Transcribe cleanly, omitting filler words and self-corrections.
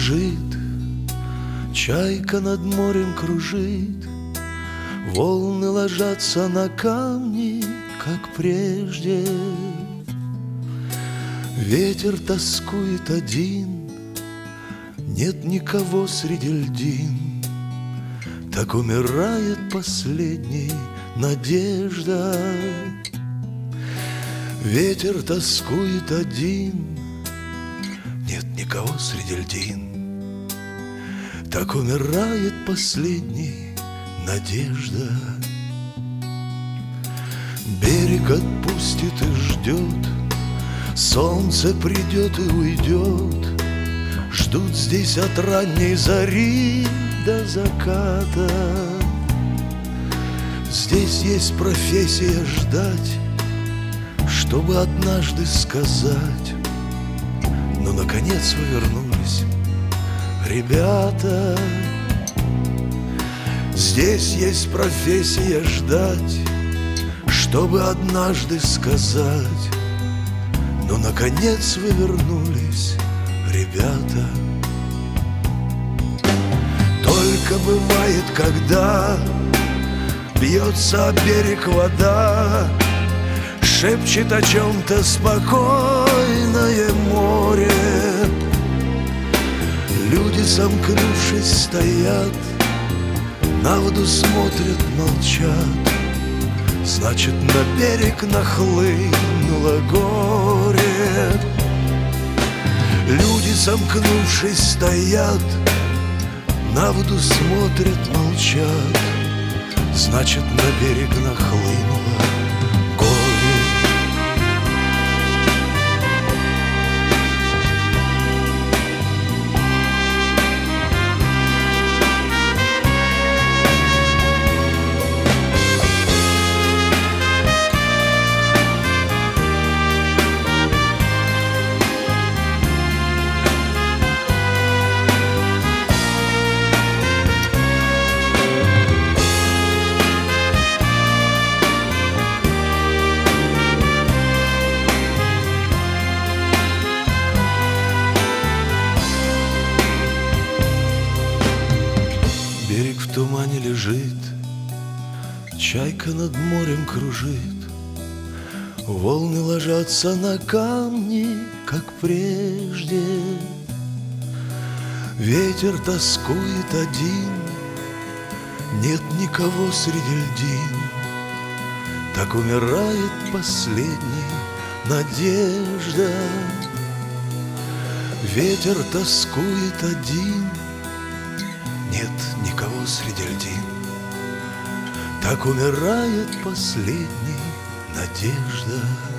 лежит, чайка над морем кружит, волны ложатся на камни, как прежде. Ветер тоскует один, нет никого среди льдин. Так умирает последняя надежда. Ветер тоскует один, нет никого среди льдин. Так умирает последняя надежда. Берег отпустит и ждет, солнце придет и уйдет. Ждут здесь от ранней зари до заката. Здесь есть профессия ждать, чтобы однажды сказать: ну, наконец вы вернулись, ребята. Здесь есть профессия ждать, чтобы однажды сказать: ну, наконец вы вернулись, ребята. Только бывает, когда бьется о берег вода, шепчет о чем-то спокойное море. Люди, сомкнувшись, стоят, на воду смотрят, молчат. Значит, на берег нахлынуло горе. Люди, сомкнувшись, стоят, на воду смотрят, молчат. Значит, на берег нахлынуло горе. Берег в тумане лежит, чайка над морем кружит, волны ложатся на камни, как прежде. Ветер тоскует один, нет никого среди льдин. Так умирает последняя надежда. Ветер тоскует один, нет никого среди льдин. Так умирает последняя надежда.